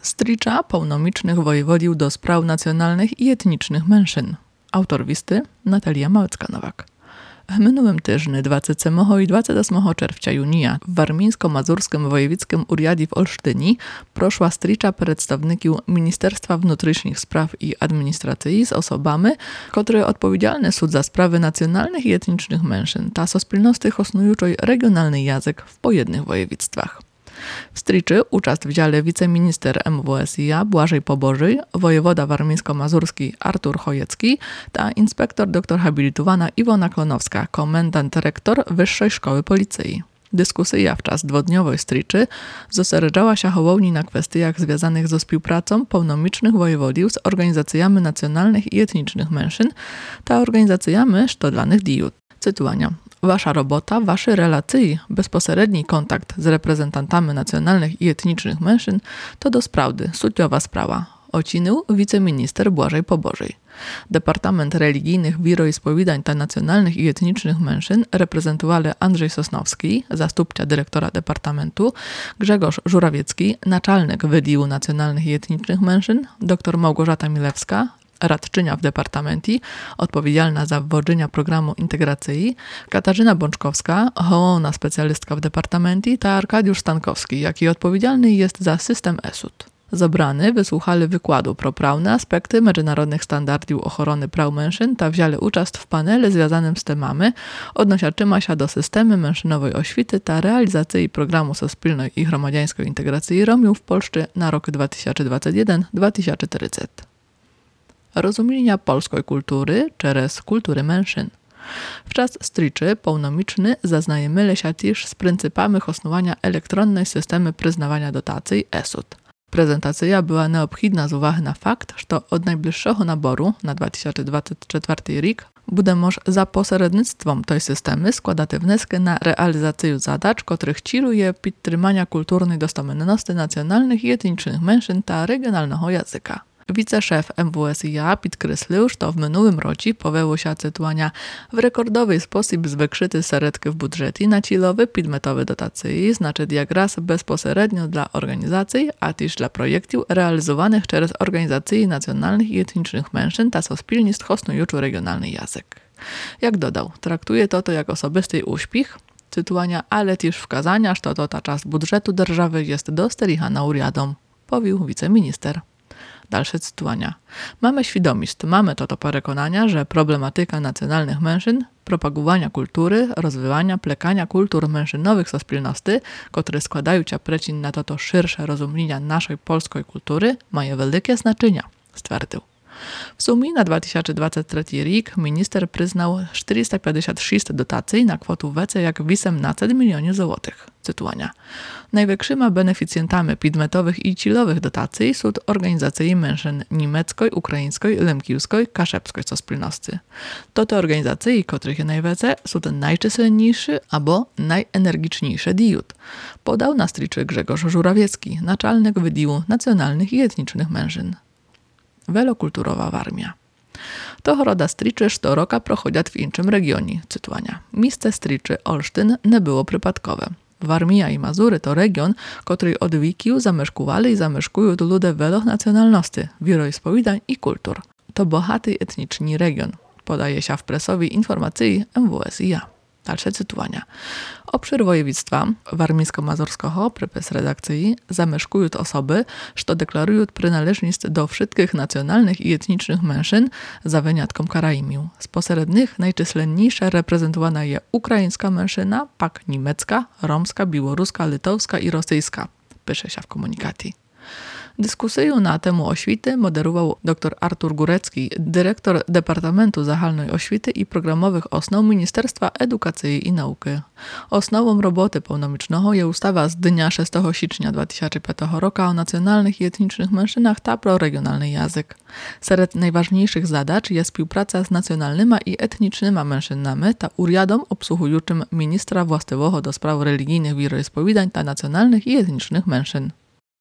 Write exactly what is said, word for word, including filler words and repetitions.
Stricza pełnomocnych wojewodił do spraw nacjonalnych i etnicznych menszyn. Autor listy Natalia Małecka-Nowak. W minulym tygodniu, dwudziestego siódmego i dwudziestego ósmego czerwca junia w warmińsko-mazurskim wojewódzkim uriadzie w Olsztyni proszła stricza przedstawników Ministerstwa Wnętrznych Spraw i Administracji z osobami, które odpowiedzialne są za sprawy nacjonalnych i etnicznych menszyn, ta so spilności hosnujuczej regionalny język w pojednych województwach. W striczy uczest wzięli wiceminister M W S I A Błażej Pobożej, wojewoda warmińsko-mazurski Artur Chojecki ta inspektor doktor habilitowana Iwona Klonowska, komendant rektor Wyższej Szkoły Policji. Dyskusja w czas dwudniowej striczy zosierodziła się hołowni na kwestiach związanych ze współpracą pełnomocnych wojewodów z organizacjami nacjonalnych i etnicznych menszyn, ta organizacjami sztodlanych diut. Cytuwania. Wasza robota, wasze relacje, bezpośredni kontakt z reprezentantami nacjonalnych i etnicznych menszyn to do sprawdy, sutiowa sprawa, ocinął wiceminister Błażej Pobożej. Departament Religijnych Biuro i Spowidań ta nacjonalnych i etnicznych menszyn reprezentowali Andrzej Sosnowski, zastupca dyrektora departamentu, Grzegorz Żurawiecki, naczelnik Wydziału Nacjonalnych i Etnicznych Menszyn, dr Małgorzata Milewska, radczynia w departamencie, odpowiedzialna za wwodzenie programu integracji, Katarzyna Bączkowska, hołowna specjalistka w departamencie, ta Arkadiusz Stankowski, jaki odpowiedzialny jest za system E S U T. Zebrany wysłuchali wykładu pro prawne aspekty międzynarodnych standardów ochrony praw menszyn, ta wzięli udział w panelu związanym z temami odnoszącymi się do systemu menszynowej oświty ta realizacji programu sospólnej i gromadziańskiej integracji Romów w Polsce na rok dwa tysiące dwudziesty pierwszy do dwa tysiące trzydziestego. Rozumienia polskiej kultury przez kultury menszyn. W czas striczy pełnomocny zaznajomili się też z pryncypami hosnowania elektronnej systemy przyznawania dotacji E S U T. Prezentacja była neobchidna z uwagi na fakt, że od najbliższego naboru na dwa tysiące dwudziesty czwarty rok bude moż za pośrednictwem tej systemy składać wnioski na realizację zadań, których celuje podtrzymania kulturnej dostępności nacjonalnych i etnicznych menszyn ta regionalnego języka. Wiceszef M W S I A podkreślił, że w minionym roku powięło się cytowania w rekordowy sposób zwiększyty środki w budżecie na celowe podmiotowe dotacje, znaczy jak raz bezpośrednio dla organizacji, a też dla projektów realizowanych przez organizacje nacjonalnych i etnicznych menszyn, ta so spilnie stchosnujuczu regionalny język. Jak dodał, traktuje to to jak osobisty uśpiech, cytowania, ale też wskazania, że to ta czas budżetu держаwy jest dosterichana uriadom, powił wiceminister. Dalsze cytowania. Mamy świadomość, mamy to to przekonania, że problematyka nacjonalnych menszyn, propagowania kultury, rozwijania, plekania kultur menszynowych so spilności, które składają się precin na to to szersze rozumienia naszej polskiej kultury, mają wielkie znaczenie, stwierdził. W sumie na dwa tysiące dwudziesty trzeci rok minister przyznał czterysta pięćdziesiąt sześć dotacji na kwotę więcej jak osiemnaście milionów złotych. Cytowania. Największymi beneficjentami podmiotowych i celowych dotacji są organizacje menszyn niemieckiej, ukraińskiej, lemkiewskiej, kaszepskiej co spilności. To te organizacje, których jest najwięcej, są te najczyslenniejsze albo najenergiczniejsze diut. Podał na striczy Grzegorz Żurawiecki, naczelnik Wydziału Nacjonalnych i Etnicznych Menszyn. Wielokulturowa Warmia. To choroda striczy co roku prochodzi w innym regionie, cytowania. Miejsce striczy Olsztyn nie było przypadkowe. Warmia i Mazury to region, który od wieków zamieszkowali i zamieszkują tu ludzie wielu nacjonalności, wieroispowiadań i kultur. To bogaty etniczny region, podaje się w prasowej informacji M W S I A. Dalsze cytowania. Obszar województwa warmińsko-mazurskiego, przypis redakcji, zamieszkują osoby, które deklarują przynależność do wszystkich nacjonalnych i etnicznych menszyn, za wyjątkiem Karaimiu. Z pośrednich najczyslenniejsza reprezentowana jest ukraińska menszyna, pak niemiecka, romska, białoruska, litewska i rosyjska, pisze się w komunikacie. Dyskusję na temat oświty moderował dr Artur Górecki, dyrektor Departamentu Zachalnej Oświty i Programowych Osnów Ministerstwa Edukacji i Nauki. Osnową roboty pełnomocnego jest ustawa z dnia szóstego sierpnia dwa tysiące piątego roku o nacjonalnych i etnicznych menszynach ta proregionalny język. Wśród najważniejszych zadań jest współpraca z nacjonalnymi i etnicznymi menszynami ta uriadom obsługującym ministra właściwego do spraw religijnych wieroispowiadań ta nacjonalnych i etnicznych menszyn.